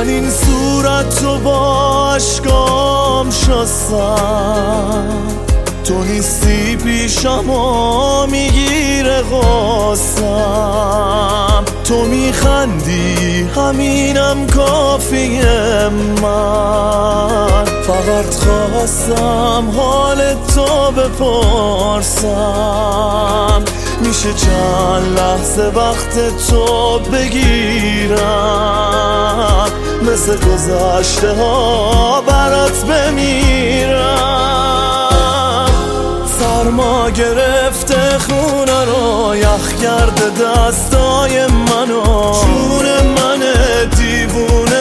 من این صورت رو با عشقام شستم، تو نیستی پیشم و میگیره غصم. تو میخندی همینم کافیه، من فقط خواستم حال تو بپرسم. میشه چند لحظه وقت تو بگیرم، مثل گذشته ها برات بمیرم. سرما گرفته خونه رو، یخ کرده دستای منو، جون من دیوونه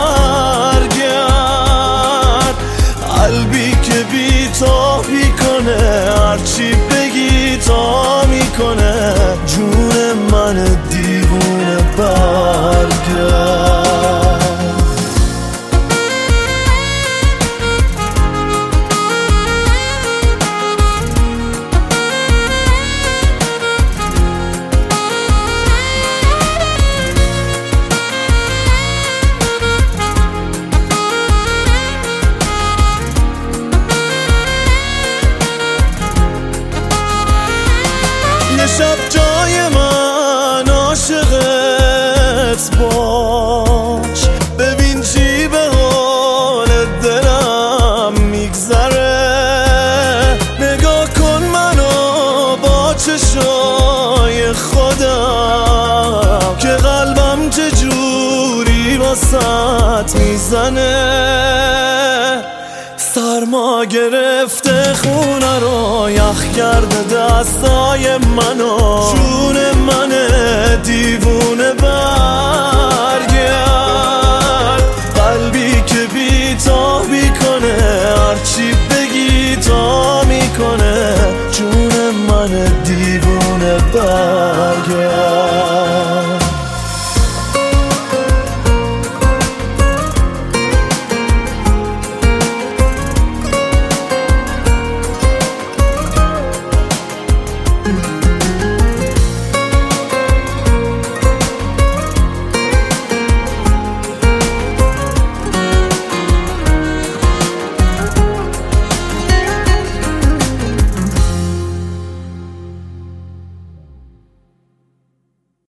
برگرد. قلبی که بی تو کنه، هرچی بگی تا میکنه، جون من دیوونه برگرد. یه شب جای من عاشقت باش، ببین چی به حال دلم میگذره. نگاه کن منو با چشای خودم، که قلبم چجوری واسط میزنه. سرما گرفته خونه رو، یخ کرده دستای منو، جون من دیوونه